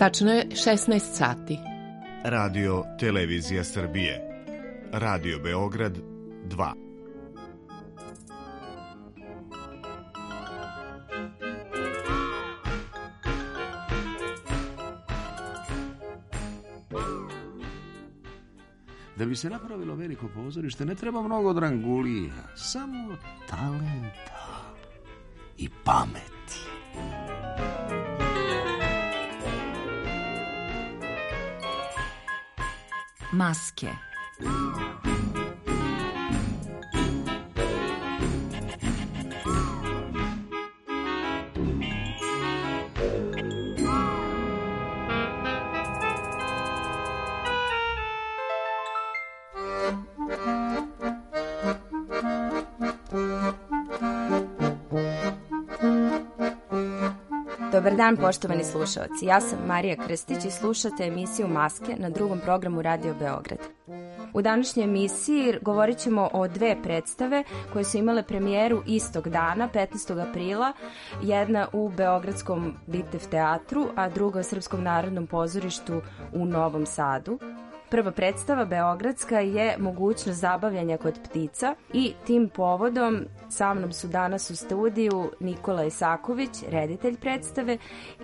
Tačno je 16 sati. Radio Televizija Srbije. Radio Beograd 2. Da bi se napravilo veliko pozorište ne treba mnogo drangulija, samo talenta i pameti. Maske. Dobar dan, poštovani slušalci. Ja sam Marija Krstić i slušate emisiju Maske na drugom programu Radio Beograd. U današnjoj emisiji govorit ćemo o dve predstave koje su imale premijeru istog dana, 15. aprila, jedna u Beogradskom Bitev teatru, a druga u Srpskom narodnom pozorištu u Novom Sadu. Prva predstava, beogradska, je Mogućnost zabavljanja kod ptica i tim povodom sa mnom su danas u studiju Nikola Isaković, reditelj predstave,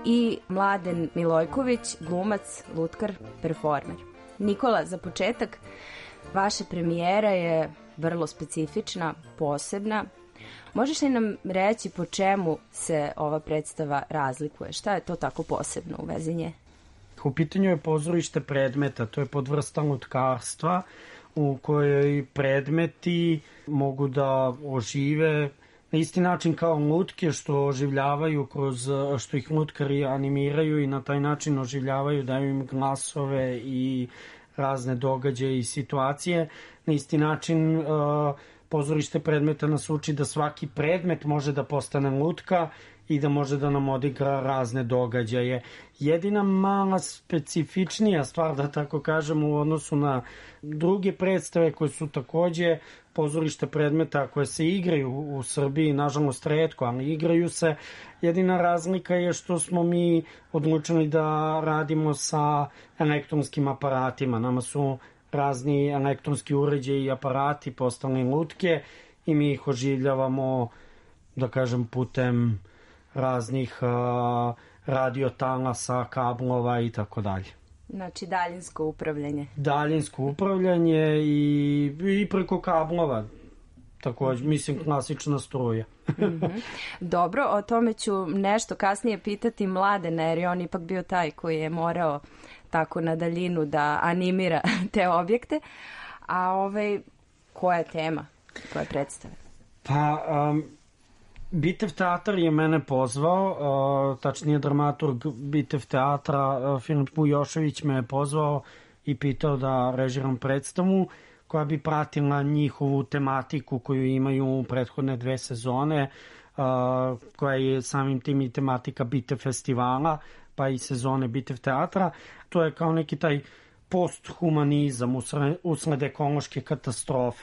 i Mladen Milojković, glumac, lutkar, performer. Nikola, za početak, vaša premijera je vrlo specifična, posebna. Možeš li nam reći po čemu se ova predstava razlikuje? Šta je to tako posebno u vezi nje? U pitanju je pozorište predmeta, to je podvrsta lutkarstva u kojoj predmeti mogu da ožive na isti način kao lutke što oživljavaju što ih lutkari animiraju i na taj način oživljavaju, daju im glasove i razne događaje i situacije. Na isti način pozorište predmeta nas uči da svaki predmet može da postane lutka i da može da nam odigra razne događaje. Jedina mala specifičnija stvar, da tako kažem, u odnosu na druge predstave koje su takođe pozorište predmeta koje se igraju u Srbiji, nažalost retko, ali igraju se. Jedina razlika je što smo mi odlučili da radimo sa elektronskim aparatima. Nama su razni elektronski uređaji i aparati postali lutke i mi ih oživljavamo, da kažem, putem raznih radiotalasa, kablova i tako dalje. Znači daljinsko upravljanje. Daljinsko upravljanje i preko kablova. Takođe, mislim, klasična struja. Dobro, o tome ću nešto kasnije pitati Mladena, jer je on ipak bio taj koji je morao tako na daljinu da animira te objekte. A koja je tema koje predstave? Pa, Bitev teatar je mene pozvao, tačnije dramaturg Bitev teatra Filip Vujošević me je pozvao i pitao da režiram predstavu koja bi pratila njihovu tematiku koju imaju u prethodne 2 sezone, koja je samim tim i tematika Bitev festivala, pa i sezone Bitev teatra. To je kao neki taj posthumanizam usled ekološke katastrofe.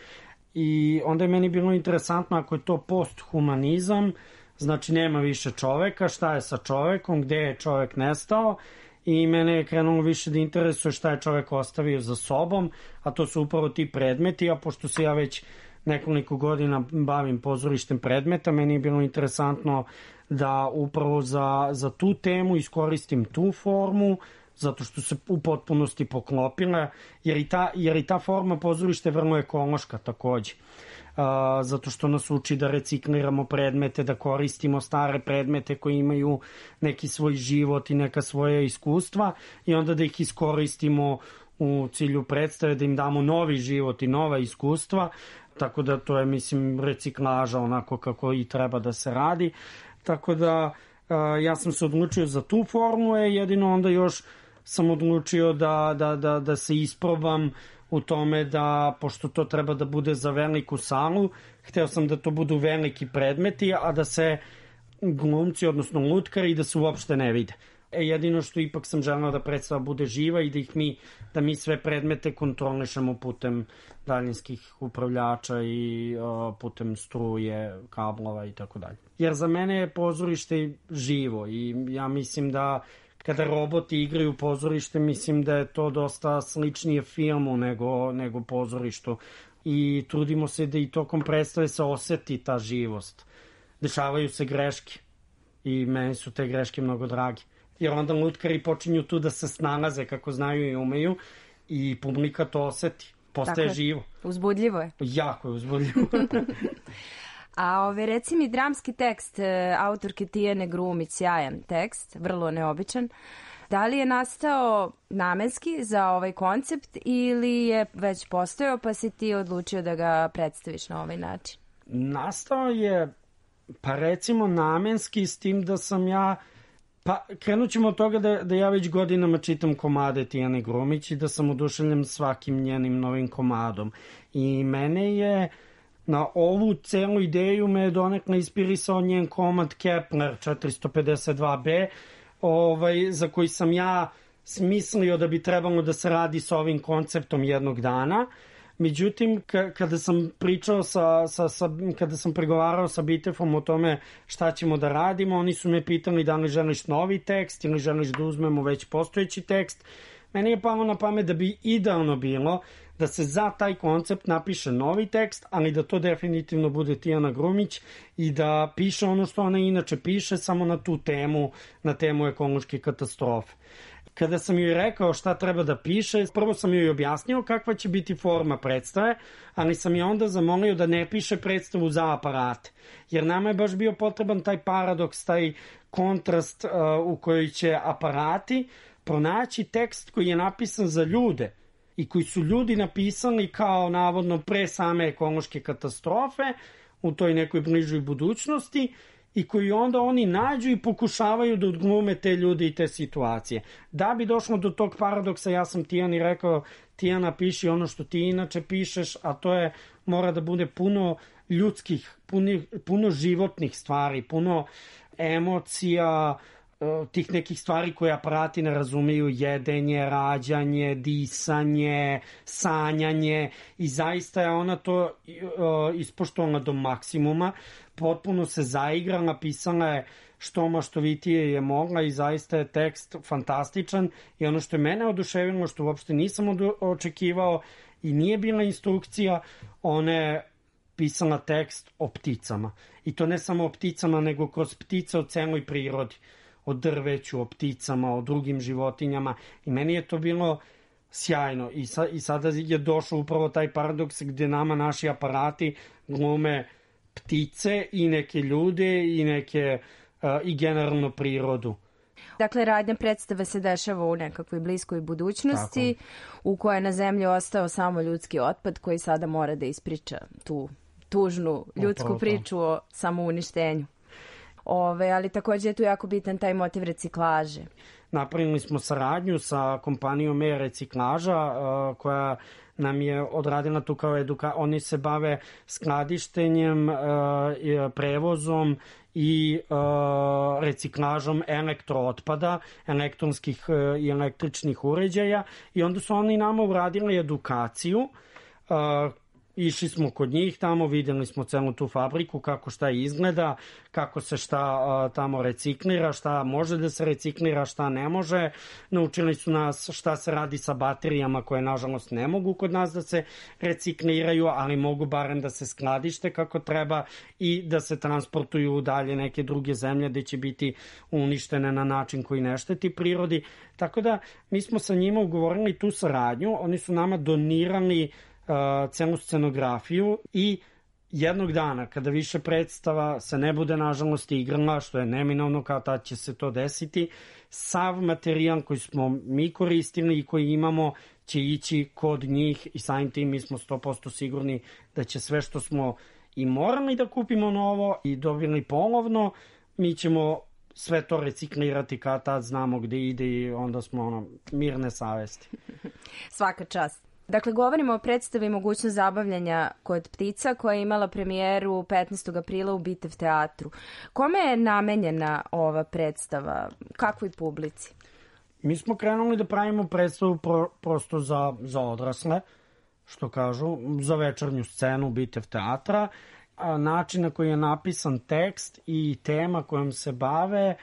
I onda je meni bilo interesantno, ako je to posthumanizam, znači nema više čoveka, šta je sa čovekom, gde je čovek nestao, i mene je krenulo više da interesuje šta je čovek ostavio za sobom, a to su upravo ti predmeti, a pošto se ja već nekoliko godina bavim pozorištem predmeta, meni je bilo interesantno da upravo za tu temu iskoristim tu formu, zato što se u potpunosti poklopila, jer i ta forma pozorišta je vrlo ekološka takođe. Zato što nas uči da recikliramo predmete, da koristimo stare predmete koji imaju neki svoj život i neka svoja iskustva i onda da ih iskoristimo u cilju predstave, da im damo novi život i nova iskustva, tako da to je, mislim, reciklaža onako kako i treba da se radi. Tako da ja sam se odlučio za tu formu, jedino onda još sam odlučio da se isprobam u tome da, pošto to treba da bude za veliku salu, hteo sam da to budu veliki predmeti, a da se glumci, odnosno lutkari, da se uopšte ne vide. Jedino što ipak sam želeo da predstava bude živa i da mi sve predmete kontrolišemo putem daljinskih upravljača i putem struje, kablova i tako dalje. Jer za mene je pozorište živo i ja mislim da kada roboti igraju pozorište, mislim da je to dosta sličnije filmu nego pozorištu. I trudimo se da i tokom predstave se oseti ta živost. Dešavaju se greške i meni su te greške mnogo dragi. Jer onda lutkari počinju tu da se snalaze kako znaju i umeju i publika to oseti. Postaje živo. Uzbudljivo je. Jako je uzbudljivo. A reci mi, dramski tekst autorke Tijane Grumić, sjajan tekst, vrlo neobičan. Da li je nastao namenski za ovaj koncept ili je već postojao pa si ti odlučio da ga predstaviš na ovaj način? Nastao je, pa recimo namenski, s tim da sam ja... Pa krenut ćemo od toga da ja već godinama čitam komade Tijane Grumić i da sam oduševljen svakim njenim novim komadom. I mene je na ovu celu ideju me donekle inspirisao njen komad Kepler 452b, za koji sam ja smislio da bi trebalo da se radi sa ovim konceptom jednog dana. Međutim, kada sam pričao kada sam pregovarao sa Bitefom o tome šta ćemo da radimo, oni su me pitali da li želiš novi tekst ili želiš da uzmemo već postojeći tekst. Meni je palo na pamet da bi idealno bilo da se za taj koncept napiše novi tekst, ali da to definitivno bude Tijana Grumić i da piše ono što ona inače piše, samo na tu temu, na temu ekološke katastrofe. Kada sam joj rekao šta treba da piše, prvo sam joj objasnio kakva će biti forma predstave, ali sam je onda zamolio da ne piše predstavu za aparate. Jer nama je baš bio potreban taj paradoks, taj kontrast u kojoj će aparati pronaći tekst koji je napisan za ljude i koji su ljudi napisali kao navodno pre same ekološke katastrofe u toj nekoj bližoj budućnosti, i koji onda oni nađu i pokušavaju da odglume te ljude i te situacije. Da bi došlo do tog paradoksa, ja sam Tijani rekao, Tijana, piši ono što ti inače pišeš, a to je, mora da bude puno ljudskih, puno životnih stvari, puno emocija, tih nekih stvari koje aparati ne razumeju, jedenje, rađanje, disanje, sanjanje, i zaista je ona to ispoštovala do maksimuma, potpuno se zaigrala, pisala je što maštovitije je mogla i zaista je tekst fantastičan. I ono što je mene oduševilo, što uopšte nisam očekivao i nije bila instrukcija, ona je pisala tekst o pticama. I to ne samo o pticama, nego kroz ptice o celoj prirodi. O drveću, o pticama, o drugim životinjama. I meni je to bilo sjajno. I sada je došao upravo taj paradoks gde nama naši aparati glume ptice i neke ljude i generalno prirodu. Dakle, radnja predstave se dešava u nekakvoj bliskoj budućnosti, u kojoj je na zemlji ostao samo ljudski otpad koji sada mora da ispriča tu tužnu ljudsku priču o samouništenju. Ali također je tu jako bitan taj motiv reciklaže. Napravili smo saradnju sa kompanijom E-reciklaža koja nam je odradila tu kao oni se bave skladištenjem, prevozom i reciklažom elektrootpada, elektronskih i električnih uređaja, i onda su oni nama uradili edukaciju. Išli smo kod njih tamo, vidjeli smo celu tu fabriku, kako šta izgleda, kako se šta tamo reciklira, šta može da se reciklira, šta ne može. Naučili su nas šta se radi sa baterijama koje nažalost ne mogu kod nas da se recikliraju, ali mogu barem da se skladište kako treba i da se transportuju u dalje neke druge zemlje gde će biti uništene na način koji ne šteti prirodi. Tako da mi smo sa njima ugovorili tu saradnju, oni su nama donirali celu scenografiju i jednog dana kada više predstava se ne bude nažalost igrala, što je neminovno, kao tad će se to desiti, sav materijal koji smo mi koristili i koji imamo će ići kod njih i samim tim mi smo 100% sigurni da će sve što smo i morali da kupimo novo i dobili polovno, mi ćemo sve to reciklirati kad tad znamo gde ide i onda smo mirne savesti. Svaka čast. Dakle, govorimo o predstavi Mogućnost zabavljanja kod ptica koja je imala premijeru 15. aprila u Bitev teatru. Kome je namenjena ova predstava? Kakvoj publici? Mi smo krenuli da pravimo predstavu prosto za odrasle, što kažu, za večernju scenu Bitev teatra. Način na koji je napisan tekst i tema kojom se bave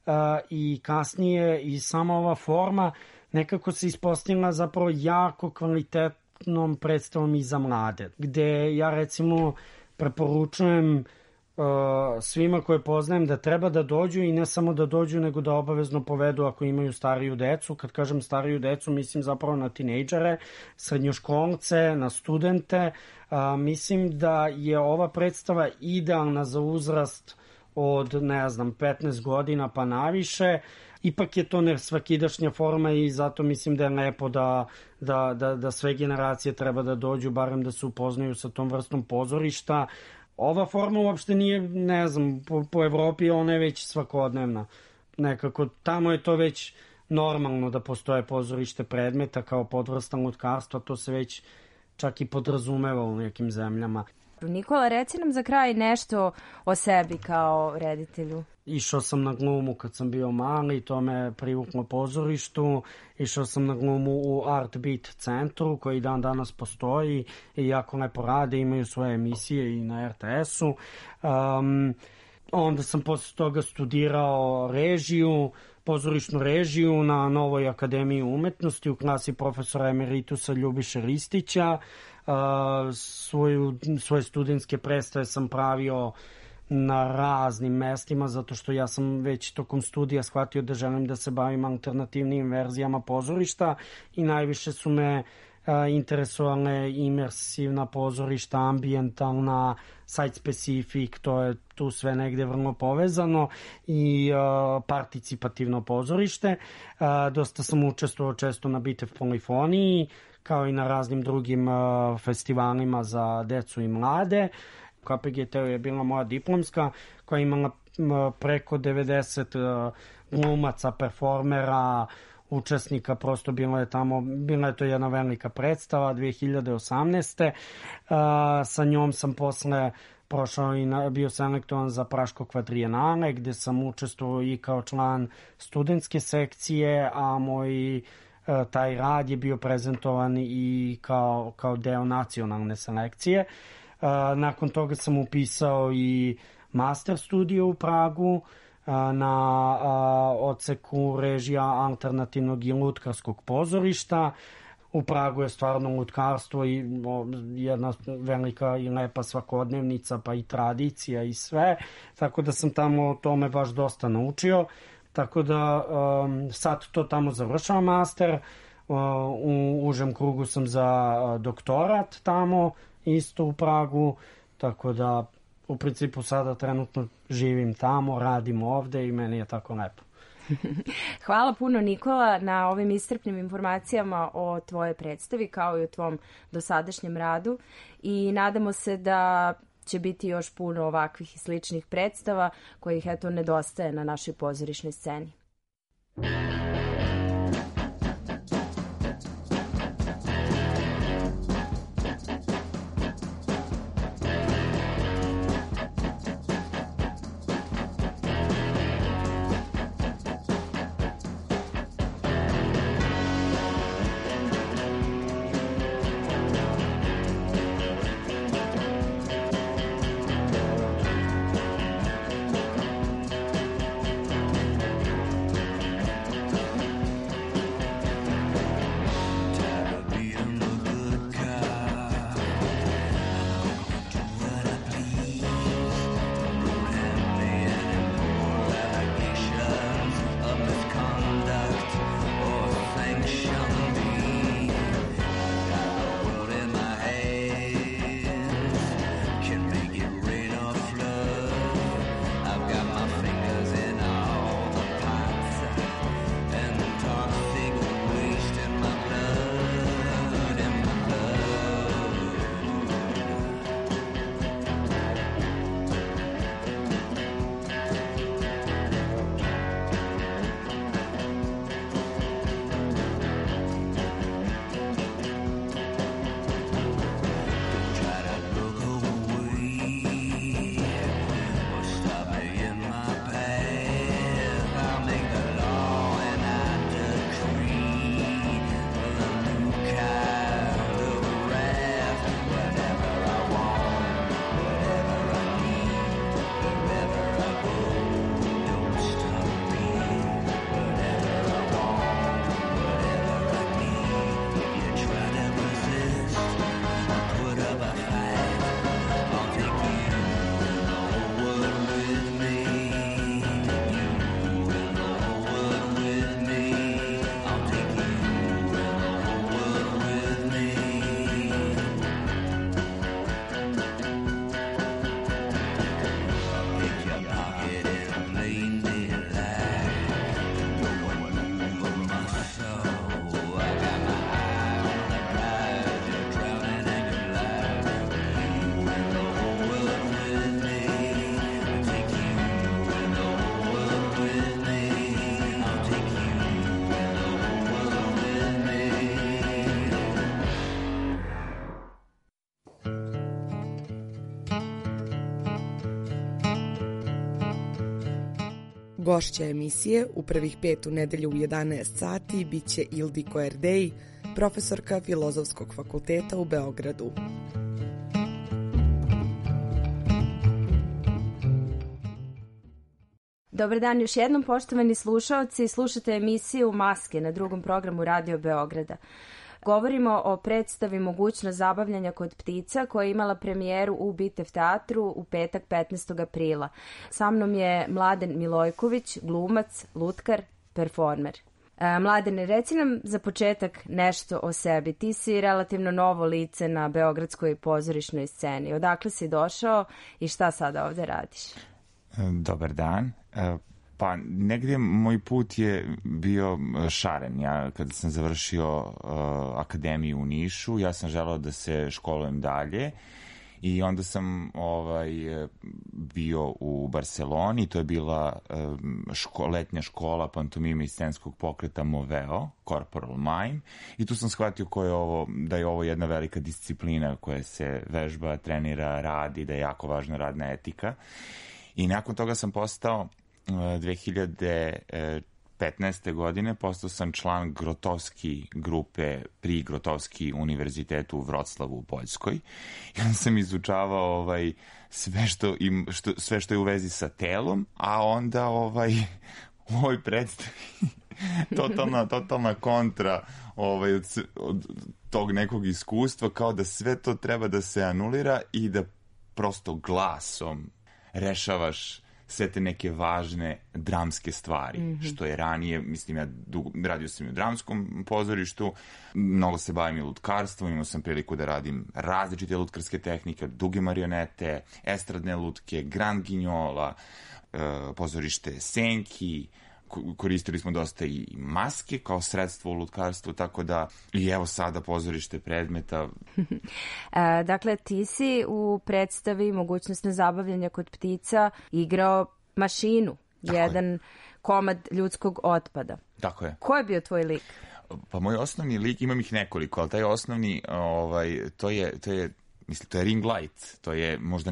i kasnije i sama ova forma nekako se ispostavila zapravo jako kvalitetnom predstavom i za mlade, gde ja recimo preporučujem svima koje poznajem da treba da dođu i ne samo da dođu, nego da obavezno povedu ako imaju stariju decu. Kad kažem stariju decu, mislim zapravo na tinejdžere, srednjoškolce, na studente. Mislim da je ova predstava idealna za uzrast od, 15 godina pa naviše. Ipak je to nesvakidašnja forma i zato mislim da je lepo da sve generacije treba da dođu, barem da se upoznaju sa tom vrstom pozorišta. Ova forma uopšte nije, po Evropi ona je već svakodnevna. Nekako tamo je to već normalno da postoje pozorište predmeta kao podvrsta lutkarstva, to se već čak i podrazumeva u nekim zemljama. Nikola, reci nam za kraj nešto o sebi kao reditelju. Išao sam na glumu kad sam bio mali, to me privuklo pozorištu. Išao sam na glumu u Art Beat centru koji dan danas postoji i jako lepo rade, imaju svoje emisije i na RTS-u. Onda sam posle toga studirao režiju, pozorišnu režiju na Novoj akademiji umetnosti u klasi profesora emeritusa Ljubiše Ristića. Svoje studentske predstave sam pravio na raznim mestima, zato što ja sam već tokom studija shvatio da želim da se bavim alternativnim verzijama pozorišta i najviše su me interesovale imersivna pozorišta, ambijentalna, site specific, to je tu sve negde vrlo povezano, i participativno pozorište. Dosta sam učestvovao često na Bitev polifoniji, kao i na raznim drugim festivalima za decu i mlade. KPGT je bila moja diplomska, koja je imala preko 90 glumaca, performera, učesnika, prosto bila je to jedna velika predstava 2018. Sa njom sam posle prošao i bio selektovan za Praško kvadrijenale, gde sam učestvovao i kao član studentske sekcije, a moj taj rad je bio prezentovan i kao deo nacionalne selekcije. Nakon toga sam upisao i master studiju u Pragu na odseku režija alternativnog i lutkarskog pozorišta. U Pragu je stvarno lutkarstvo i jedna velika i lepa svakodnevnica, pa i tradicija i sve, tako da sam tamo o tome baš dosta naučio. Tako da sad to tamo završavam master, u užem krugu sam za doktorat tamo, isto u Pragu, tako da u principu sada trenutno živim tamo, radim ovde i meni je tako lepo. Hvala puno, Nikola, na ovim iscrpnim informacijama o tvojoj predstavi kao i o tvom dosadašnjem radu i nadamo se da će biti još puno ovakvih i sličnih predstava kojih nedostaje na našoj pozorišnoj sceni. Gošća emisije u prvih 5 u nedelju u 11 sati biće Ildiko Erdej, profesorka Filozofskog fakulteta u Beogradu. Dobar dan još jednom, poštovani slušaoci. Slušate emisiju Maske na drugom programu Radio Beograda. Govorimo o predstavi Mogućnost zabavljanja kod ptica koja je imala premijeru u Bitev teatru u petak 15. aprila. Sa mnom je Mladen Milojković, glumac, lutkar, performer. Mladene, reci nam za početak nešto o sebi. Ti si relativno novo lice na beogradskoj pozorišnoj sceni. Odakle si došao i šta sada ovde radiš? Dobar dan. Pa negdje moj put je bio šaren. Ja kada sam završio akademiju u Nišu, ja sam želeo da se školujem dalje i onda sam bio u Barceloni. To je bila letnja škola pantomime i scenskog pokreta Moveo, Corporal Mime, i tu sam shvatio da je ovo jedna velika disciplina koja se vežba, trenira, radi, da je jako važna radna etika. I nakon toga sam postao 2015. godine postao sam član Grotovski grupe pri Grotovski univerzitetu u Vroclavu u Poljskoj. I onda sam izučavao sve što je u vezi sa telom, a onda u ovoj predstavi totalna kontra od tog nekog iskustva, kao da sve to treba da se anulira i da prosto glasom rešavaš sve te neke važne dramske stvari, što je ranije, mislim, radio sam i u dramskom pozorištu, mnogo se bavim i lutkarstvom, imao sam priliku da radim različite lutkarske tehnike, duge marionete, estradne lutke, grand guignola, pozorište senki, koristili smo dosta i maske kao sredstvo u lutkarstvu, tako da i evo sada pozorište predmeta. Dakle, ti si u predstavi Mogućnost zabavljanja kod ptica igrao mašinu, jedan komad ljudskog otpada. Tako je. Ko je bio tvoj lik? Pa moj osnovni lik, imam ih nekoliko, ali taj osnovni, to je ring light, to je možda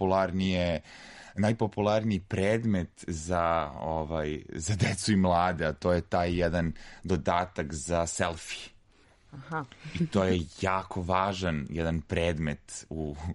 najpopularniji predmet za decu i mlade, a to je taj jedan dodatak za selfie. Aha. I to je jako važan jedan predmet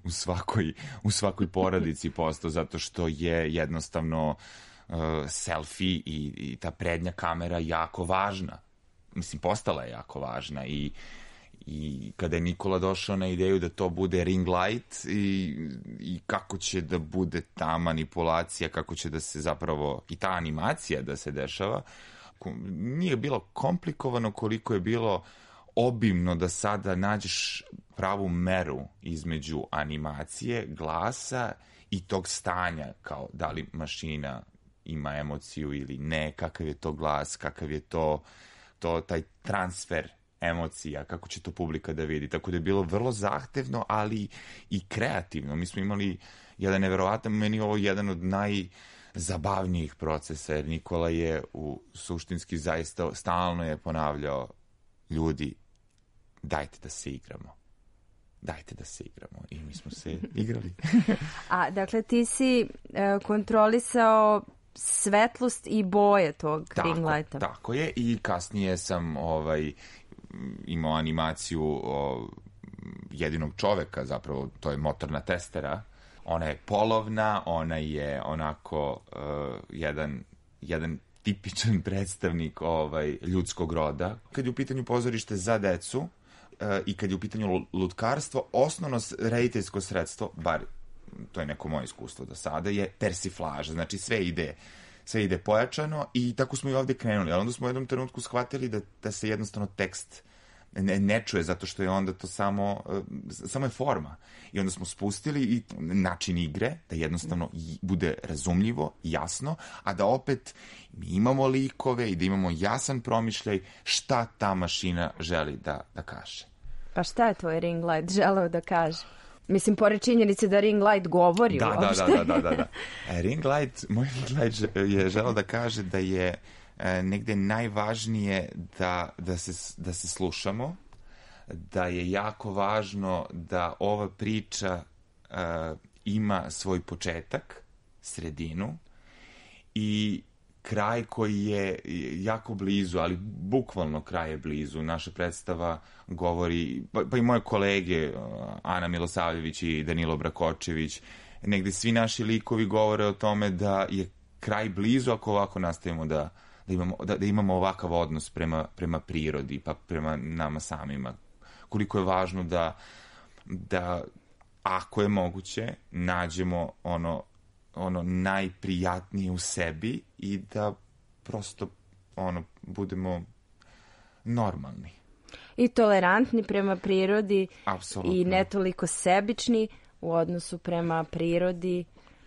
u svakoj porodici postao, zato što je jednostavno selfie i ta prednja kamera jako važna. Mislim, postala je jako važna i kada je Nikola došao na ideju da to bude ring light i kako će da bude ta manipulacija, kako će da se zapravo i ta animacija da se dešava, nije bilo komplikovano koliko je bilo obimno da sada nađeš pravu meru između animacije, glasa i tog stanja, kao da li mašina ima emociju ili ne, kakav je to glas, kakav je taj transfer emocija, kako će to publika da vidi. Tako da je bilo vrlo zahtevno, ali i kreativno. Mi smo imali jedan neverovatan, meni je ovo jedan od najzabavnijih procesa, jer Nikola je suštinski zaista stalno je ponavljao, ljudi, dajte da se igramo. Dajte da se igramo. I mi smo se igrali. A, dakle, ti si kontrolisao svetlost i boje tog ring lighta. Tako je, i kasnije sam imao animaciju jedinog čoveka, zapravo to je motorna testera. Ona je polovna, ona je onako jedan tipičan predstavnik ljudskog roda. Kad je u pitanju pozorište za decu i kad je u pitanju lutkarstvo, osnovno rediteljsko sredstvo, bar to je neko moje iskustvo do sada, je persiflaža. Znači sve ide pojačano i tako smo i ovde krenuli. Ali onda smo u jednom trenutku shvatili da se jednostavno tekst ne čuje, zato što je onda to samo je forma. I onda smo spustili i način igre, da jednostavno bude razumljivo, jasno, a da opet mi imamo likove i da imamo jasan promišljaj šta ta mašina želi da kaže. Pa šta je tvoj ring light želeo da kaže? Mislim, pored činjenice da ring light govori uopšte. Da. Moj ring light je želeo da kaže da je negde najvažnije da se slušamo, da je jako važno da ova priča ima svoj početak, sredinu i kraj koji je jako blizu, ali bukvalno kraj je blizu. Naša predstava govori, pa i moje kolege, Ana Milosavljević i Danilo Brakočević, negde svi naši likovi govore o tome da je kraj blizu ako ovako nastavimo da imamo ovakav odnos prema prirodi, pa prema nama samima. Koliko je važno da ako je moguće, nađemo ono najprijatnije u sebi i da prosto budemo normalni. I tolerantni prema prirodi. Apsolutno. I ne toliko sebični u odnosu prema prirodi.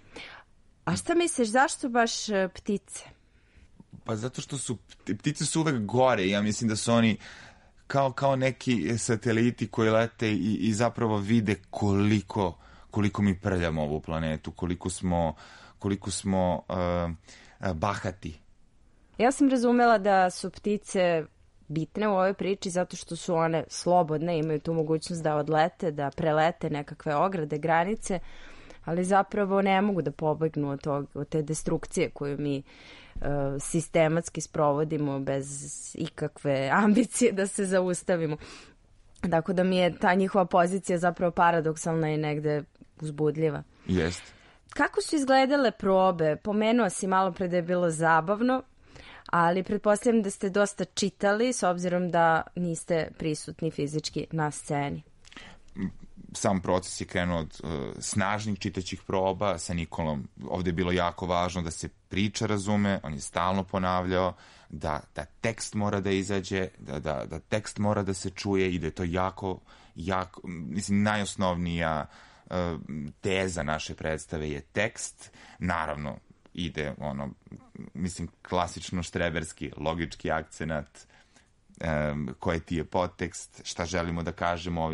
A šta misliš, zašto baš ptice? Pa zato što ptice su uvek gore. Ja mislim da su oni kao neki sateliti koji lete i zapravo vide koliko mi prljamo ovu planetu, koliko smo bahati. Ja sam razumela da su ptice bitne u ovoj priči zato što su one slobodne, imaju tu mogućnost da odlete, da prelete nekakve ograde, granice, ali zapravo ne mogu da pobegnu od te destrukcije koju mi sistematski sprovodimo bez ikakve ambicije da se zaustavimo. Tako da mi je ta njihova pozicija zapravo paradoksalna i negde uzbudljiva. Jest. Kako su izgledale probe? Pomenuo si malo pre da je bilo zabavno, ali pretpostavljam da ste dosta čitali s obzirom da niste prisutni fizički na sceni. Sam proces je krenuo od snažnih čitaćih proba sa Nikolom. Ovde je bilo jako važno da se priča razume, on je stalno ponavljao da tekst mora da izađe, da tekst mora da se čuje i da je to jako, mislim, najosnovnija teza naše predstave je tekst. Naravno, ide mislim, klasično štreberski, logički akcenat, koji ti je podtekst, šta želimo da kažemo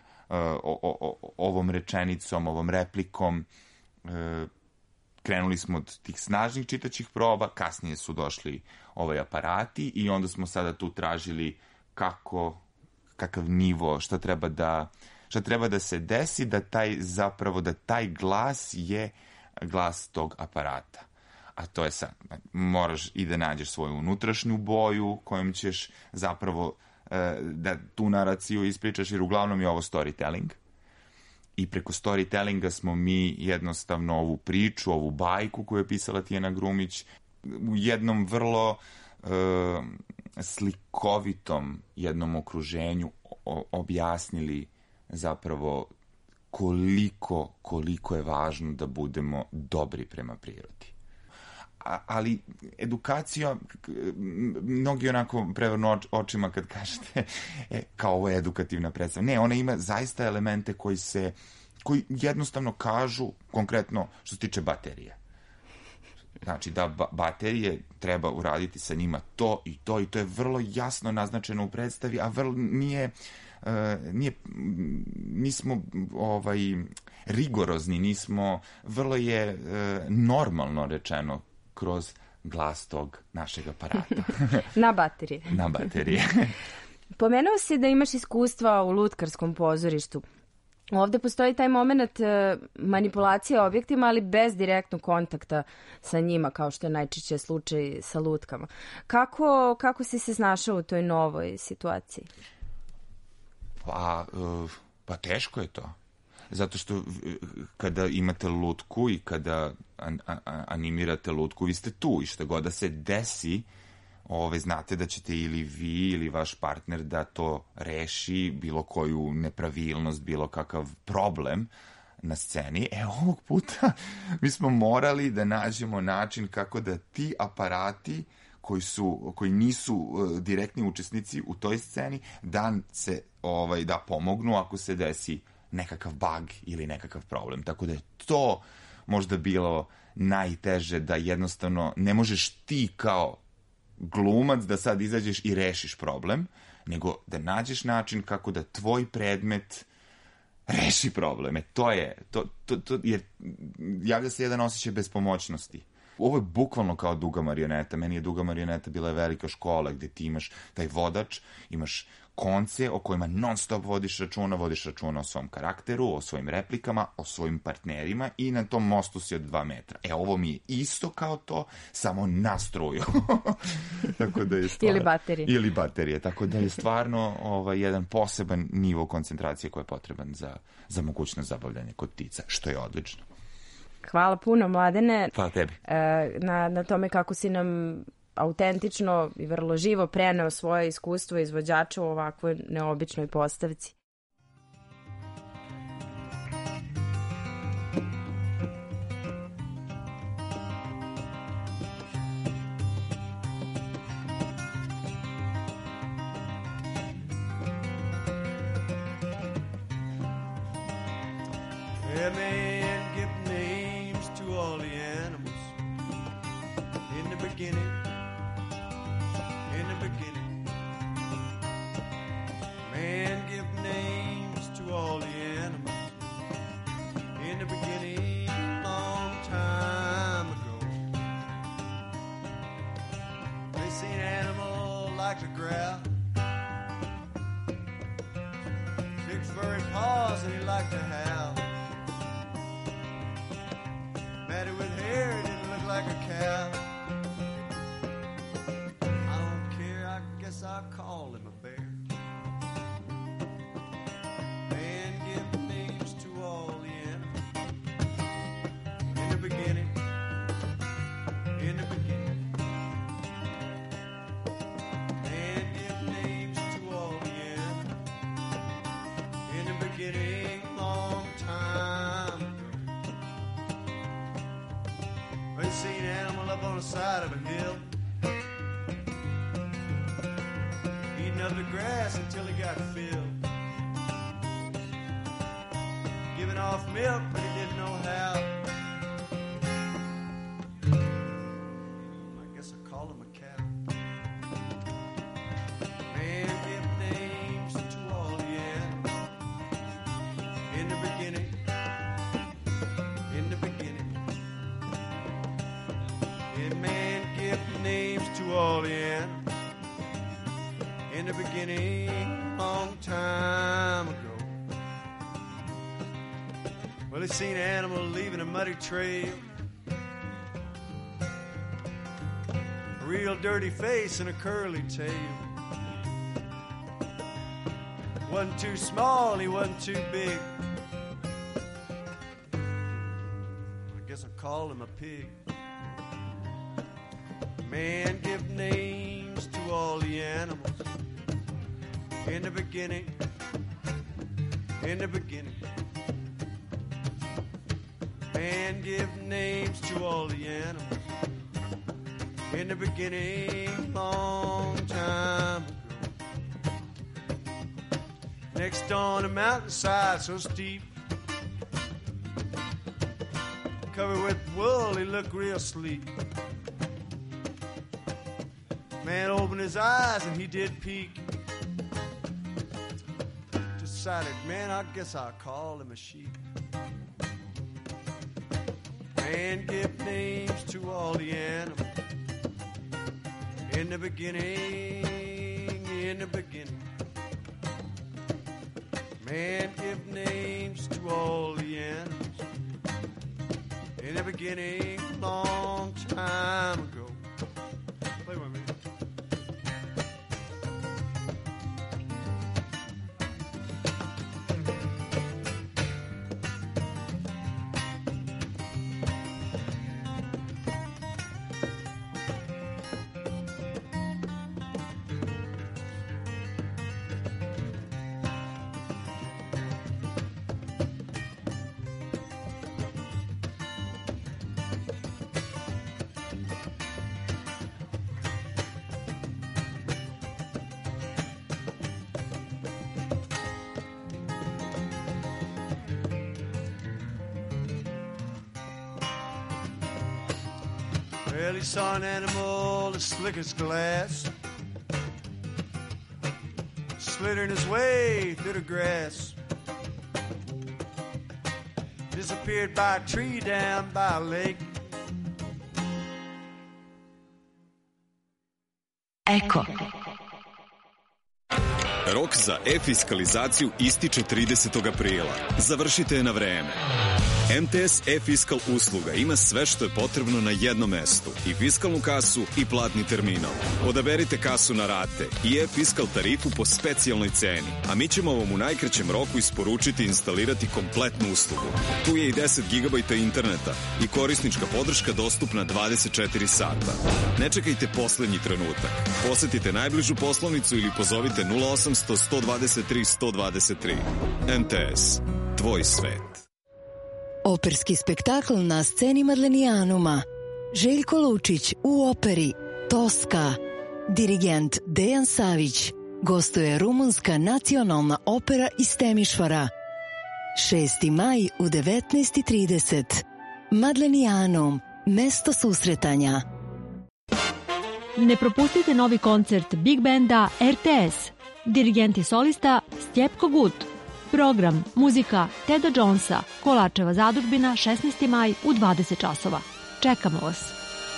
ovom rečenicom, ovom replikom. Krenuli smo od tih snažnih čitaćih proba, kasnije su došli aparati i onda smo sada tu tražili kakav nivo, šta treba da se desi, da taj glas je glas tog aparata. A to je sad, moraš i da nađeš svoju unutrašnju boju kojom ćeš zapravo da tu naraciju ispričaš, jer uglavnom je ovo storytelling. I preko storytellinga smo mi jednostavno ovu priču, ovu bajku koju je pisala Tijana Grumić, u jednom vrlo slikovitom jednom okruženju objasnili zapravo koliko je važno da budemo dobri prema prirodi. Ali edukacija, mnogi onako prevrnu očima kad kažete kao ovo je edukativna predstava. Ne, ona ima zaista elemente koji jednostavno kažu, konkretno što se tiče baterije. Znači da baterije treba uraditi sa njima to i to i to je vrlo jasno naznačeno u predstavi, a nismo rigorozni, vrlo je normalno rečeno kroz glas tog našeg aparata. Na baterije. Na baterije. Pomenuo si da imaš iskustva u lutkarskom pozorištu. Ovde postoji taj moment manipulacije objektima, ali bez direktnog kontakta sa njima, kao što je najčešće slučaj sa lutkama. Kako si se snašao u toj novoj situaciji? Pa teško je to. Zato što kada imate lutku i kada animirate lutku, vi ste tu i što god da se desi, znate da ćete ili vi ili vaš partner da to reši, bilo koju nepravilnost, bilo kakav problem na sceni. Ovog puta mi smo morali da nađemo način kako da ti aparati koji nisu direktni učesnici u toj sceni, da pomognu ako se desi nekakav bug ili nekakav problem. Tako da je to možda bilo najteže, da jednostavno ne možeš ti kao glumac da sad izađeš i rešiš problem, nego da nađeš način kako da tvoj predmet reši probleme. To je, jer javlja se jedan osjećaj bespomoćnosti. Ovo je bukvalno kao duga marioneta. Meni je duga marioneta bila velika škola gde ti imaš taj vodač, imaš konce o kojima non stop vodiš računa o svom karakteru, o svojim replikama, o svojim partnerima i na tom mostu si od 2 metra. Ovo mi je isto kao to, samo na struju. Tako da je stvarno, ili baterije. Tako da je stvarno jedan poseban nivo koncentracije koji je potreban za mogućnost zabavljanja kod ptica, što je odlično. Hvala puno, Mladene. Hvala tebi. Na tome kako si nam autentično i vrlo živo preneo svoje iskustvo izvođača u ovakvoj neobičnoj postavci. Side of a hill, eating up the grass until he got filled, giving off milk but he didn't know how. I guess I call him a cow. Man, give names to all the animals. In the beginning, man, give names to all the animals. In the beginning, long time ago. Well, they seen an animal leaving a muddy trail, a real dirty face and a curly tail. Wasn't too small, he wasn't too big. I guess I call him a pig. Man, give names to all the animals. In the beginning, man, give names to all the animals. In the beginning, long time ago. Next on a mountainside so steep, covered with wool, he looked real sleek. Man opened his eyes and he did peek. Decided, man, I guess I'll call him a sheep. Man, give names to all the animals. In the beginning. Man, give names to all the animals. In the beginning, long time ago. Play with me. Well, he saw an animal as slick as glass, slithering his way through the grass. Disappeared by a tree down by a lake. Eko. Rok za e-fiskalizaciju ističe 30. aprila. Završite je na vreme. MTS e-fiskal usluga ima sve što je potrebno na jednom mestu, i fiskalnu kasu i platni terminal. Odaberite kasu na rate i e-fiskal tarifu po specijalnoj ceni, a mi ćemo vam u najkraćem roku isporučiti i instalirati kompletnu uslugu. Tu je i 10 GB interneta i korisnička podrška dostupna 24 sata. Ne čekajte poslednji trenutak. Posetite najbližu poslovnicu ili pozovite 0800 123 123. MTS. Tvoj svet. Operski spektakl na sceni Madlenijanuma. Željko Lučić u operi Toska. Dirigent Dejan Savić. Gostuje Rumunska nacionalna opera iz Temišvara. 6. maj u 19:30. Madlenijanum. Mesto susretanja. Ne propustite novi koncert Big Banda RTS. Dirigent i solista Stjepko Gut. Program, muzika Teda Jonesa, Kolačeva zadužbina, 16. maj u 20 časova. Čekamo vas.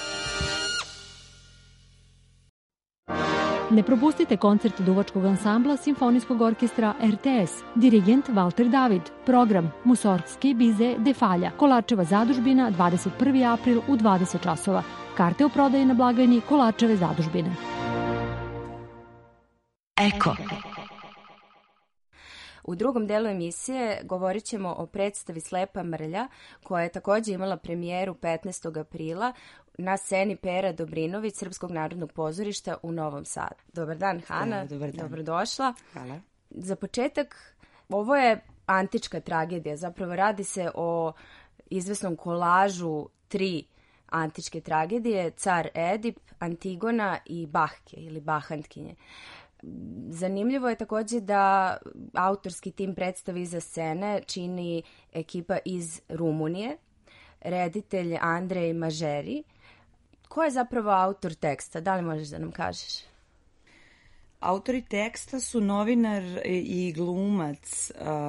Ne propustite koncert duvačkog ansambla Simfonijskog orkestra RTS. Dirigent Valter David. Program, Musorgski bize Defalja, Kolačeva zadužbina, 21. april u 20 časova. Karte u prodaji na blagajni Kolačeve zadužbine. Eko. U drugom delu emisije govorit ćemo o predstavi Slepa mrlja, koja je također imala premijeru 15. aprila na sceni Pera Dobrinović Srpskog narodnog pozorišta u Novom Sadu. Dobar dan, Hana. Dobar dan. Dobrodošla. Hvala. Za početak, ovo je antička tragedija. Zapravo radi se o izvesnom kolažu 3 antičke tragedije: Car Edip, Antigona i Bahke ili Bahantkinje. Zanimljivo je također da autorski tim predstavi iza scene čini ekipa iz Rumunije, reditelj Andrej Mažeri. Ko je zapravo autor teksta? Da li možeš da nam kažeš? Autori teksta su novinar i glumac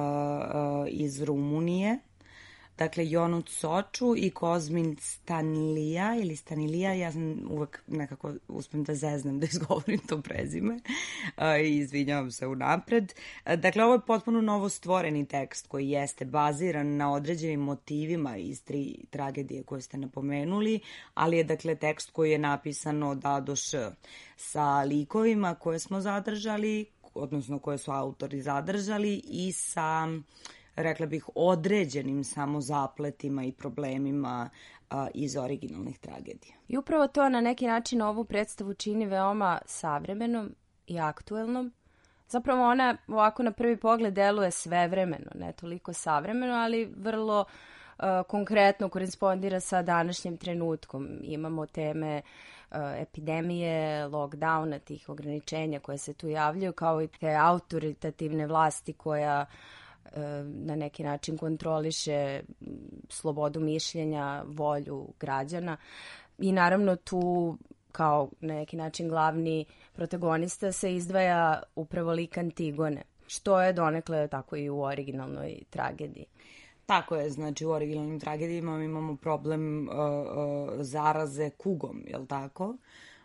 iz Rumunije, dakle Ionut Soču i Kozmin Stanilija ili Stanilija, ja sam uvek nekako uspem da zeznam da izgovorim to prezime i izvinjavam se unapred. Dakle, ovo je potpuno novo stvoreni tekst koji jeste baziran na određenim motivima iz 3 tragedije koje ste napomenuli, ali je dakle tekst koji je napisan od A do Š sa likovima koje smo zadržali, odnosno koje su autori zadržali, i sa, rekla bih, određenim samo zapletima i problemima iz originalnih tragedija. I upravo to na neki način ovu predstavu čini veoma savremenom i aktuelnom. Zapravo ona ovako na prvi pogled deluje svevremeno, ne toliko savremeno, ali vrlo konkretno korespondira sa današnjim trenutkom. Imamo teme epidemije, lockdowna, tih ograničenja koje se tu javljaju, kao i te autoritativne vlasti koja na neki način kontroliše slobodu mišljenja, volju građana. I naravno tu kao na neki način glavni protagonista se izdvaja upravo lik Antigone, što je donekle tako i u originalnoj tragediji. Tako je, znači u originalnim tragedijama imamo problem zaraze kugom, jel tako?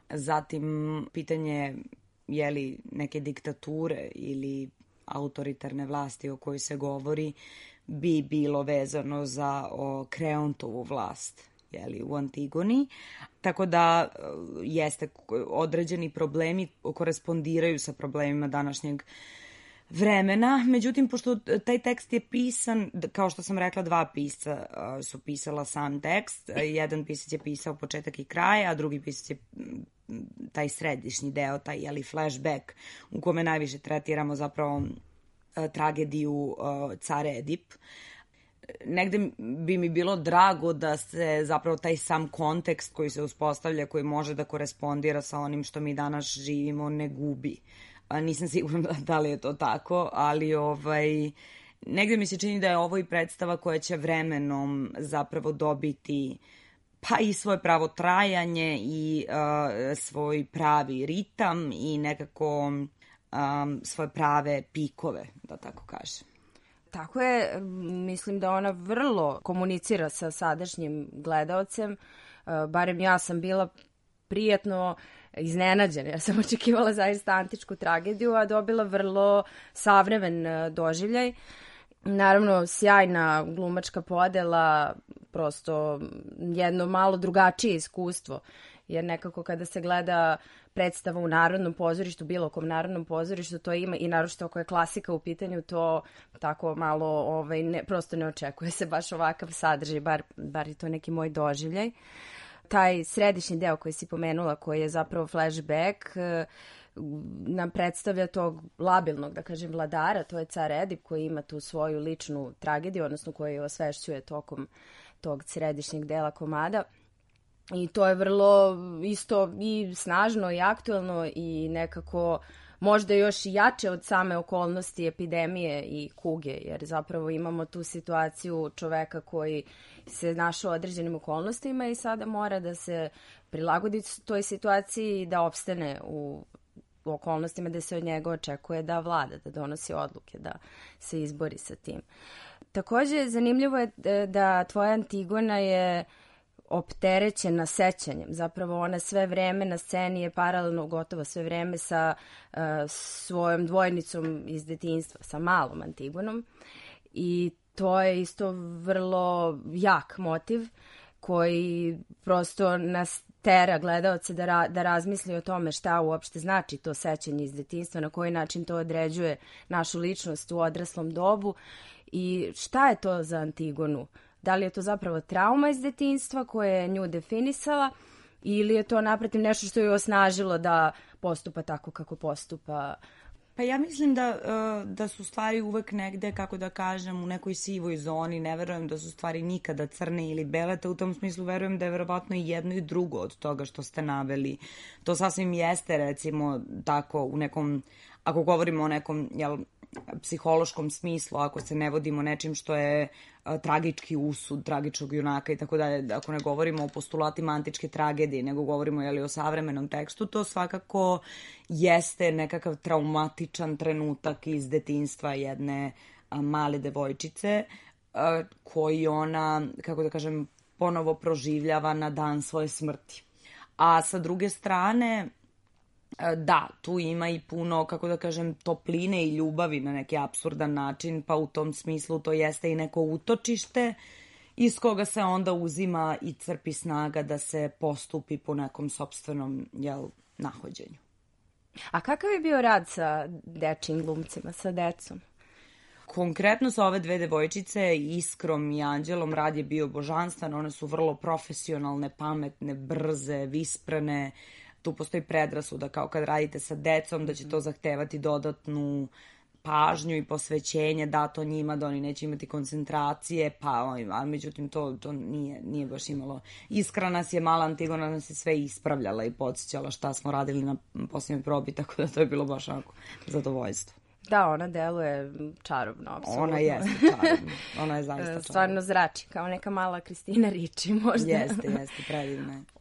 Zatim pitanje je li neke diktature ili autoritarne vlasti o kojoj se govori bi bilo vezano za Kreontovu vlast, jeli, u Antigoni. Tako da jeste određeni problemi korespondiraju sa problemima današnjeg vremena. Međutim, pošto taj tekst je pisan, kao što sam rekla, 2 pisca su pisala sam tekst. Jedan pisac je pisao početak i kraj, a drugi pisac je taj središnji deo, taj flashback u kome najviše tretiramo zapravo tragediju Car Edip. Negde bi mi bilo drago da se zapravo taj sam kontekst koji se uspostavlja, koji može da korespondira sa onim što mi danas živimo, ne gubi. Nisam sigurna da li je to tako, ali negde mi se čini da je ovo i predstava koja će vremenom zapravo dobiti pa i svoje pravo trajanje i svoj pravi ritam i nekako svoje prave pikove, da tako kažem. Tako je, mislim da ona vrlo komunicira sa sadašnjim gledaocem, barem ja sam bila prijatno iznenađena. Ja sam očekivala zaista antičku tragediju, a dobila vrlo savremen doživljaj. Naravno, sjajna glumačka podela, prosto jedno malo drugačije iskustvo, jer nekako kada se gleda predstava u Narodnom pozorištu, bilo kom Narodnom pozorištu, to ima, i naročito ako je klasika u pitanju, to tako malo prosto ne očekuje se baš ovakav sadržaj, bar je to neki moj doživljaj. Taj središnji deo koji si pomenula, koji je zapravo flashback, nam predstavlja tog labilnog, da kažem, vladara, to je car Edip koji ima tu svoju ličnu tragediju, odnosno koji osvešćuje tokom tog središnjeg dela komada. I to je vrlo isto i snažno i aktuelno i nekako možda još i jače od same okolnosti epidemije i kuge, jer zapravo imamo tu situaciju čoveka koji se našao u određenim okolnostima i sada mora da se prilagodi toj situaciji i da opstane u okolnostima da se od njega očekuje da vlada, da donosi odluke, da se izbori sa tim. Takođe, zanimljivo je da tvoja Antigona je opterećena sećanjem. Zapravo ona sve vreme na sceni je paralelno, gotovo sve vreme sa svojom dvojnicom iz detinjstva, sa malom Antigonom. I to je isto vrlo jak motiv koji prosto nas tera gledaoce da razmisli o tome šta uopšte znači to sećanje iz detinjstva, na koji način to određuje našu ličnost u odraslom dobu i šta je to za Antigonu. Da li je to zapravo trauma iz detinjstva koja je nju definisala ili je to naprotiv nešto što je osnažilo da postupa tako kako postupa? Pa ja mislim da su stvari uvek negde, kako da kažem, u nekoj sivoj zoni. Ne verujem da su stvari nikada crne ili bele, te u tom smislu verujem da je verovatno i jedno i drugo od toga što ste naveli. To sasvim jeste, recimo, tako u nekom, ako govorimo o nekom, psihološkom smislu, ako se ne vodimo nečim što je tragički usud tragičnog junaka i tako dalje, ako ne govorimo o postulatima antičke tragedije, nego govorimo o savremenom tekstu, to svakako jeste nekakav traumatičan trenutak iz detinjstva jedne male devojčice koji ona, kako da kažem, ponovo proživljava na dan svoje smrti. A sa druge strane, da, tu ima i puno, kako da kažem, topline i ljubavi na neki apsurdan način, pa u tom smislu to jeste i neko utočište iz koga se onda uzima i crpi snaga da se postupi po nekom sopstvenom nahođenju. A kakav je bio rad sa dečijim glumcima, sa decom? Konkretno sa ove dve devojčice, Iskrom i Anđelom, rad je bio božanstven, one su vrlo profesionalne, pametne, brze, visprene. Tu postoji predrasuda kao kad radite sa decom da će to zahtevati dodatnu pažnju i posvećenje dato njima, da oni neće imati koncentracije, a međutim to nije baš imalo. Iskra nas je, mala Antigona nas je sve ispravljala i podsjećala šta smo radili na posljednjoj probi, tako da to je bilo baš onako zadovoljstvo. Da, ona deluje čarobno, apsolutno. Ona jeste čarobno, ona je zaista čarobno. Stvarno zrači, kao neka mala Kristina Ricci možda. Jeste, predivna je.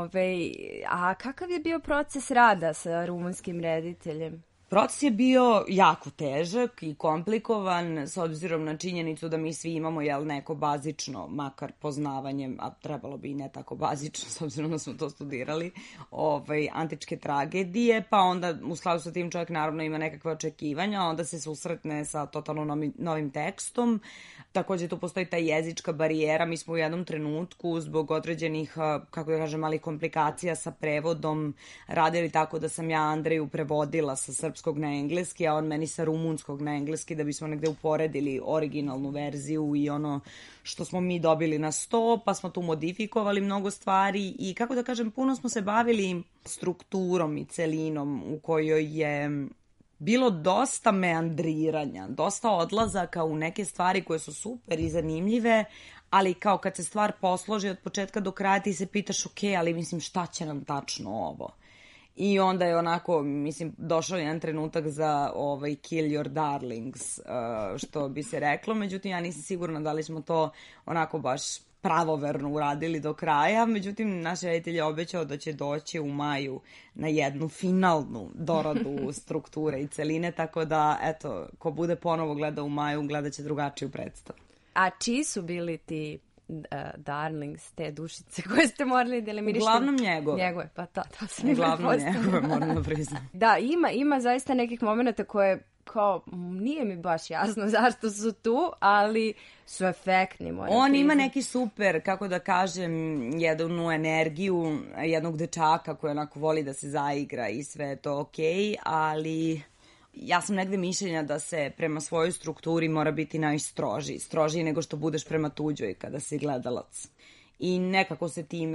A kakav je bio proces rada sa rumunskim rediteljem? Proces je bio jako težak i komplikovan s obzirom na činjenicu da mi svi imamo neko bazično, makar poznavanje, a trebalo bi i ne tako bazično s obzirom da smo to studirali, antičke tragedije, pa onda u skladu sa tim čovjek naravno ima nekakve očekivanja, onda se susretne sa totalno novim tekstom. Takođe tu postoji ta jezička barijera, mi smo u jednom trenutku zbog određenih, kako da kažem, malih komplikacija sa prevodom radili tako da sam ja Andreju prevodila sa srpskog na engleski, a on meni sa rumunskog na engleski, da bismo negde uporedili originalnu verziju i ono što smo mi dobili na sto, pa smo tu modifikovali mnogo stvari i, kako da kažem, puno smo se bavili strukturom i celinom u kojoj je bilo dosta meandriranja, dosta odlazaka u neke stvari koje su super i zanimljive, ali kao kad se stvar posloži od početka do kraja ti se pitaš ok, ali mislim šta će nam tačno ovo? I onda je onako, mislim, došao jedan trenutak za kill your darlings, što bi se reklo, međutim ja nisam sigurna da li smo to onako baš pravoverno uradili do kraja, međutim naš reditelj je obećao da će doći u maju na jednu finalnu doradu strukture i celine, tako da, eto, ko bude ponovo gledao u maju, gledat će drugačiju predstavu. A čiji su bili ti Darlings, te dušice koje ste morali da eliminišete. Uglavnom njegove. Njegove, pa to sam uglavnom njegove, moram da priznam. Da, ima zaista nekih momenta koje kao, nije mi baš jasno zašto su tu, ali su efektni. On ima neki super, kako da kažem, jednu energiju jednog dečaka koji onako voli da se zaigra i sve je to okej, ali ja sam negde mišljenja da se prema svojoj strukturi mora biti najstrožiji, strožiji nego što budeš prema tuđoj kada si gledalac. I nekako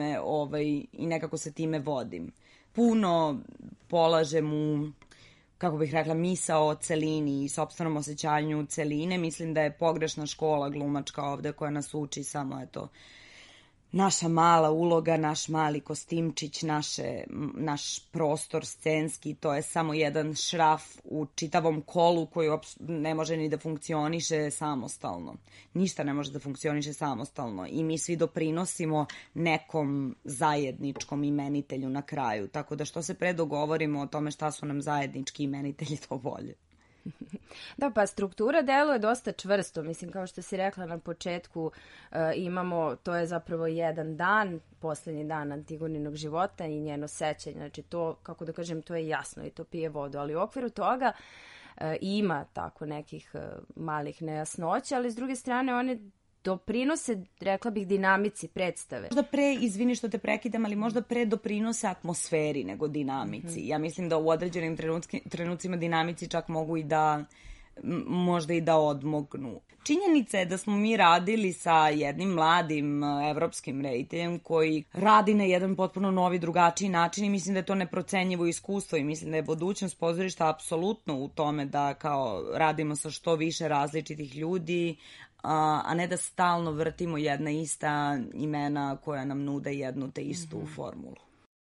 se time vodim. Puno polažem u, kako bih rekla, misao o celini i sopstvenom osjećanju celine. Mislim da je pogrešna škola glumačka ovde koja nas uči samo naša mala uloga, naš mali kostimčić, naš prostor scenski, to je samo jedan šraf u čitavom kolu koji ne može ni da funkcioniše samostalno. Ništa ne može da funkcioniše samostalno i mi svi doprinosimo nekom zajedničkom imenitelju na kraju. Tako da što se pre dogovorimo o tome šta su nam zajednički imenitelji, to bolje. Da, pa struktura deluje dosta čvrsto. Mislim, kao što si rekla na početku, imamo, to je zapravo jedan dan, poslednji dan Antigoninog života i njeno sećanje. Znači to, kako da kažem, to je jasno i to pije vodu. Ali u okviru toga ima tako nekih malih nejasnoća, ali s druge strane one doprinose, rekla bih, dinamici predstave. Možda pre, izvini što te prekidam, ali možda pre doprinose atmosferi nego dinamici. Ja mislim da u određenim trenucima dinamici čak mogu i da, možda i da odmognu. Činjenica je da smo mi radili sa jednim mladim evropskim rediteljem koji radi na jedan potpuno novi, drugačiji način i mislim da je to neprocenjivo iskustvo i mislim da je budućnost pozorišta apsolutno u tome da kao radimo sa što više različitih ljudi, a ne da stalno vrtimo jedna ista imena koja nam nude jednu te istu formulu.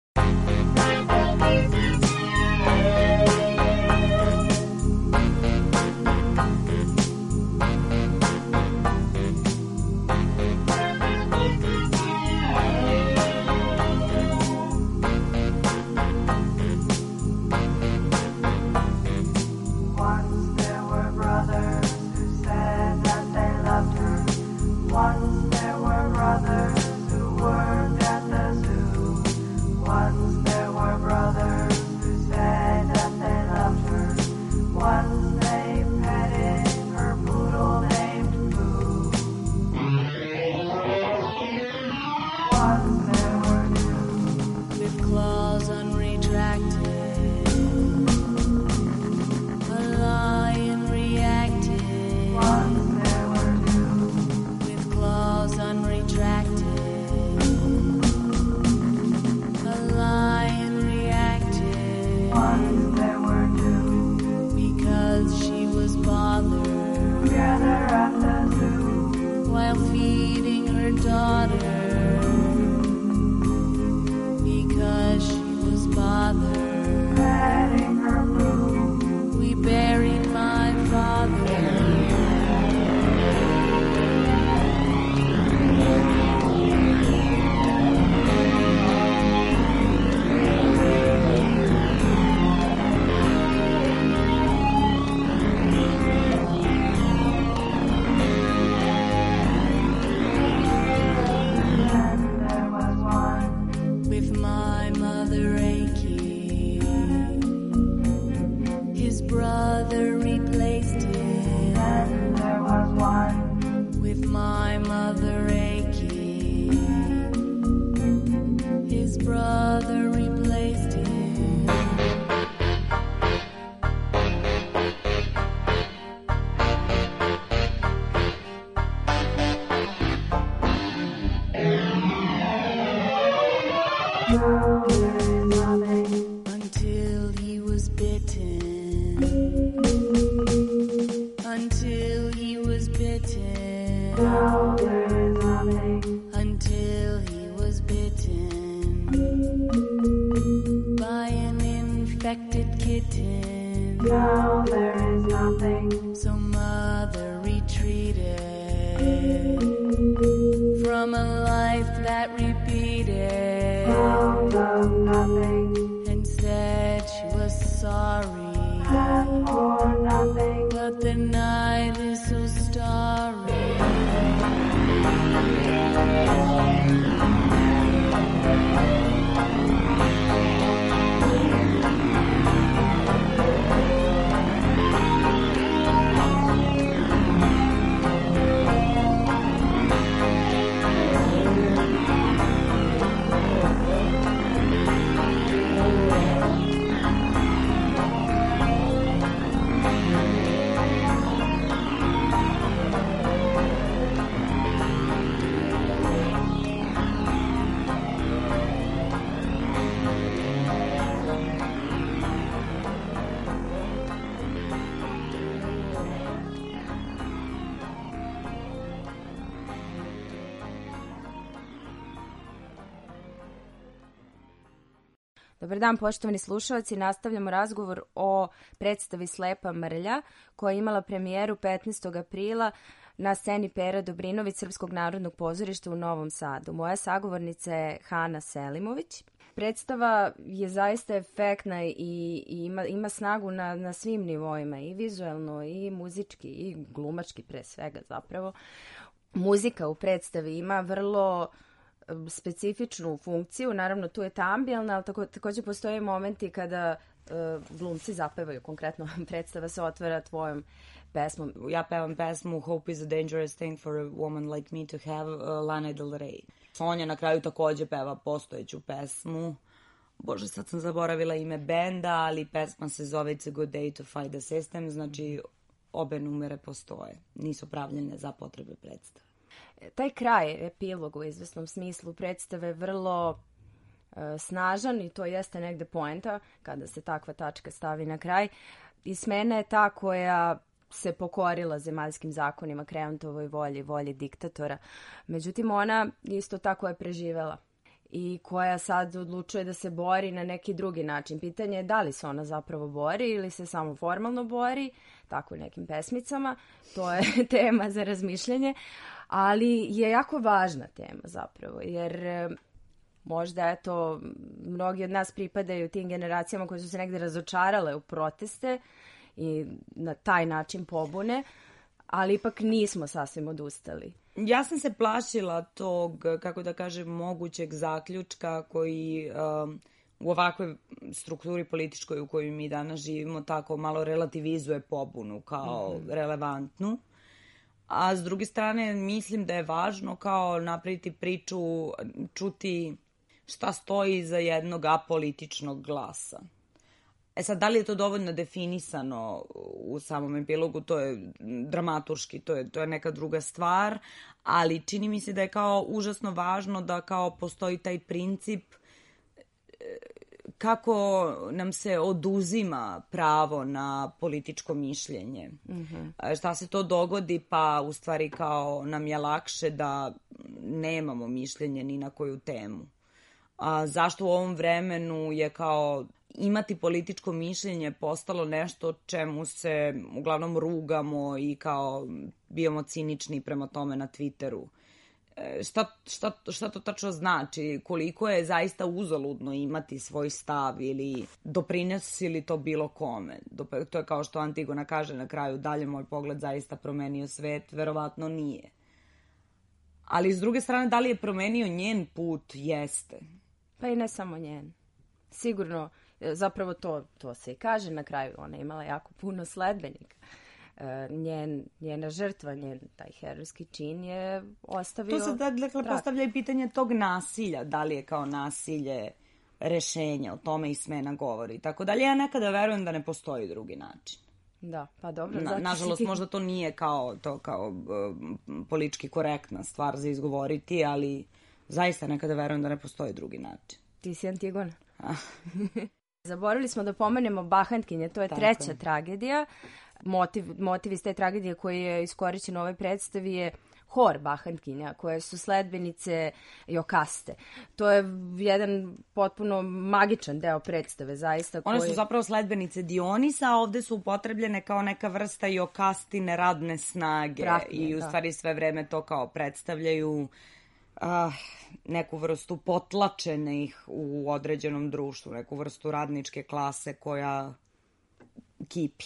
Once there were brothers who worked at the zoo. Once there were brothers who said that they loved her. Once they petted her poodle named Pooh. Once there were two with claws unretracted. A lion reacted. Once there were two claws unretracted. A lion reacted. Once there were two because she was bothered together at the zoo while feeding her daughter. Because she was bothered petting her poo. We buried my father. Until he was bitten. Until he was bitten. Now there is nothing. Until he was bitten by an infected kitten. Now there is nothing. So mother retreated from a life that repeated. Found of nothing. And said she was sorry. And for nothing. But the night is so starry. Dobar dan, poštovani slušalci. Nastavljamo razgovor o predstavi Slepa mrlja, koja je imala premijeru 15. aprila na sceni Pera Dobrinović Srpskog narodnog pozorišta u Novom Sadu. Moja sagovornica je Hana Selimović. Predstava je zaista efektna i ima snagu na svim nivoima, i vizuelno, i muzički, i glumački pre svega zapravo. Muzika u predstavi ima vrlo specifičnu funkciju, naravno tu je ta ambijalna, ali također postoje momenti kada glumci zapevaju, konkretno predstava se otvara tvojom pesmom. Ja pevam pesmu Hope is a dangerous thing for a woman like me to have, Lana Del Rey. Sonja na kraju takođe peva postojeću pesmu. Bože, sad sam zaboravila ime benda, ali pesma se zove It's a good day to fight the system, znači obe numere postoje, nisu pravljene za potrebe predstave. Taj kraj, epilog u izvesnom smislu predstave, vrlo snažan i to jeste negde poenta kada se takva tačka stavi na kraj. I smena je ta koja se pokorila zemaljskim zakonima, Kreontovoj volji diktatora. Međutim, ona isto tako je preživela i koja sad odlučuje da se bori na neki drugi način. Pitanje je da li se ona zapravo bori ili se samo formalno bori, tako u nekim pesmicama. To je tema za razmišljanje, ali je jako važna tema zapravo, jer možda, eto, mnogi od nas pripadaju tim generacijama koje su se negde razočarale u proteste i na taj način pobune, ali ipak nismo sasvim odustali. Ja sam se plašila tog, kako da kažem, mogućeg zaključka koji u ovakvoj strukturi političkoj u kojoj mi danas živimo tako malo relativizuje pobunu kao relevantnu. A s druge strane mislim da je važno kao napraviti priču, čuti šta stoji iza jednog apolitičnog glasa. E sad, da li je to dovoljno definisano u samom epilogu, to je dramaturški, to je neka druga stvar, ali čini mi se da je kao užasno važno da kao postoji taj princip kako nam se oduzima pravo na političko mišljenje. Šta se to dogodi, pa u stvari kao nam je lakše da nemamo mišljenje ni na koju temu. A zašto u ovom vremenu je kao imati političko mišljenje postalo nešto čemu se uglavnom rugamo i kao bijemo cinični prema tome na Twitteru. Šta to tačno znači? Koliko je zaista uzaludno imati svoj stav ili doprinosi li to bilo kome? To je kao što Antigona kaže na kraju, dalje moj pogled zaista promenio svet, verovatno nije. Ali s druge strane, da li je promenio njen put? Jeste. Pa i ne samo njen. Sigurno, zapravo to se i kaže na kraju, ona je imala jako puno sledbenika. Njena žrtva, taj herojski čin je ostavio... To se dakle postavlja i pitanje tog nasilja, da li je kao nasilje rešenje, o tome i Smena govori. Tako da li ja nekada verujem da ne postoji drugi način. Da, pa dobro. Nažalost, možda to nije kao politički korektna stvar za izgovoriti, ali zaista nekada verujem da ne postoji drugi način. Ti si Antigona. Zaboravili smo da pomenemo Bahantkinje, to je treća tragedija. Motiv iz te tragedije koji je iskorišćen u ovoj predstavi je hor Bahantkinja, koje su sledbenice Jokaste. To je jedan potpuno magičan deo predstave, zaista. One su zapravo sledbenice Dionisa, a ovde su upotrebljene kao neka vrsta Jokastine radne snage. I u stvari sve vreme to kao predstavljaju neku vrstu potlačenih u određenom društvu, neku vrstu radničke klase koja kipi.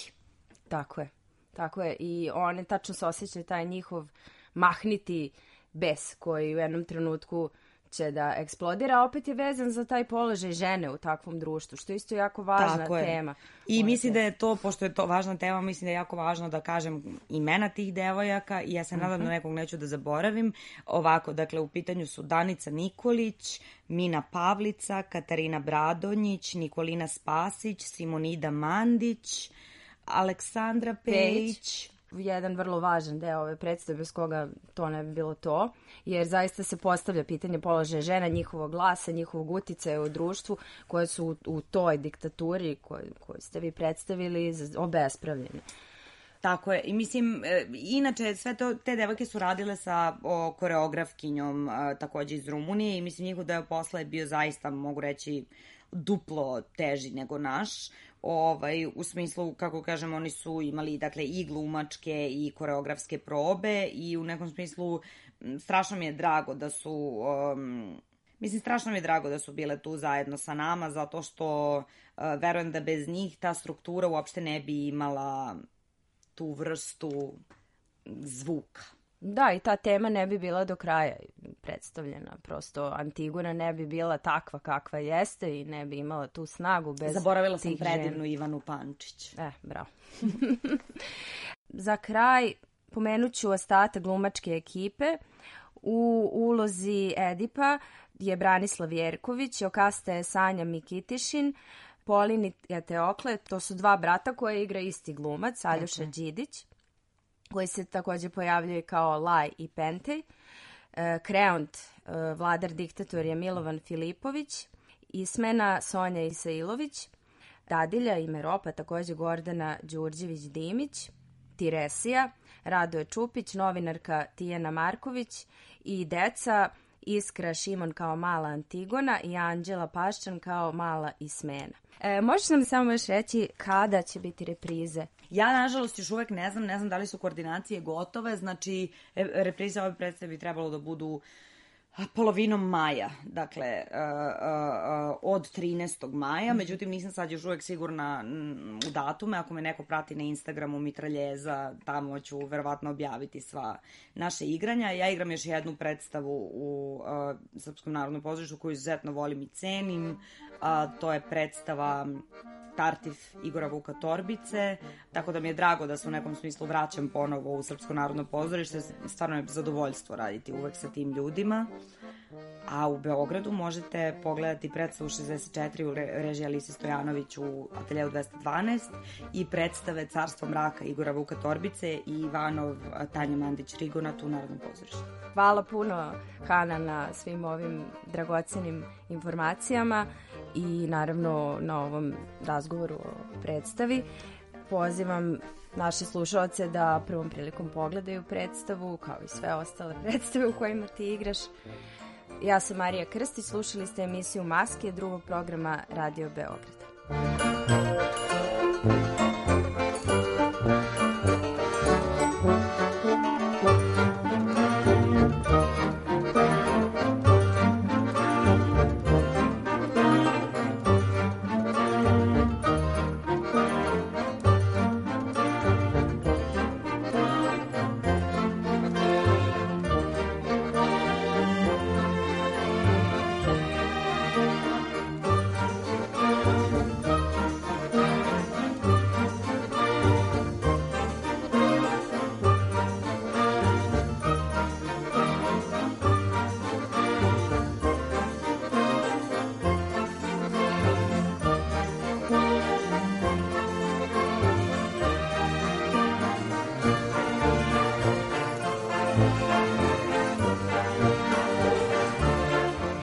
Tako je. I one tačno se osjećaju taj njihov mahniti bes koji u jednom trenutku će da eksplodira, opet je vezan za taj položaj žene u takvom društvu, što je isto jako važna tema. I mislim da je to, pošto je to važna tema, mislim da je jako važno da kažem imena tih devojaka i ja se nadam da nekog neću da zaboravim. Ovako, dakle, u pitanju su Danica Nikolić, Mina Pavlica, Katarina Bradonjić, Nikolina Spasić, Simonida Mandić, Aleksandra Pejić. Jedan vrlo važan deo ove predstave, bez koga to ne bi bilo to, jer zaista se postavlja pitanje položaja žena, njihovog glasa, njihovog uticaja u društvu, koje su u toj diktaturi koju ste vi predstavili obespravljene. Tako je. I mislim, inače, sve te devojke su radile sa koreografkinjom takođe iz Rumunije i mislim njihov deo posla je bio zaista, mogu reći, duplo teži nego naš. U smislu, kako kažem, oni su imali dakle i glumačke i koreografske probe i u nekom smislu strašno mi je drago da su strašno mi je drago da su bile tu zajedno sa nama, zato što verujem da bez njih ta struktura uopšte ne bi imala tu vrstu zvuka. Da, i ta tema ne bi bila do kraja predstavljena. Prosto Antigona ne bi bila takva kakva jeste i ne bi imala tu snagu bez Zaboravila sam tih predivnu Ivanu Pančić. Bravo. Za kraj pomenut ću ostatak glumačke ekipe. U ulozi Edipa je Branislav Jerković, Jokasta je Sanja Mikitišin, Polin je Teokle, to su dva brata koje igra isti glumac, Aljoša Đidić, koji se takođe pojavljuje kao Laj i Pentej. Kreont, vladar diktator je Milovan Filipović, Ismena Sonja Isailović, Dadilja i Meropa takođe Gordana Đurđević-Dimić, Tiresija, Radoje Čupić, novinarka Tijana Marković i deca Iskra Šimon kao mala Antigona i Anđela Paščan kao mala Ismena. Možeš nam samo još reći kada će biti reprize? Ja, nažalost, još uvek ne znam da li su koordinacije gotove, znači reprize ove predstave bi trebalo da budu polovinom maja, dakle od 13. maja, međutim nisam sad još uvek sigurna u datume, ako me neko prati na Instagramu Mitraljeza, tamo ću verovatno objaviti sva naše igranja. Ja igram još jednu predstavu u Srpskom narodnom pozorištu koju izuzetno volim i cenim, to je predstava Tartif Igora Vuka Torbice, tako da mi je drago da se u nekom smislu vraćam ponovo u Srpsko narodno pozorište, stvarno je zadovoljstvo raditi uvek sa tim ljudima. A u Beogradu možete pogledati predstavu 64 u režiji Alise Stojanović u Ateljeu 212 i predstave Carstvo mraka Igora Vuka Torbice i Ivanov Tanja Mandić-Rigonat u Narodnom pozorištu. Hvala puno, Hana, na svim ovim dragocenim informacijama i naravno na ovom razgovoru o predstavi. Pozivam naše slušaoce da prvom prilikom pogledaju predstavu, kao i sve ostale predstave u kojima ti igraš. Ja sam Marija Krstić, slušali ste emisiju Maske, drugog programa Radio Beograd.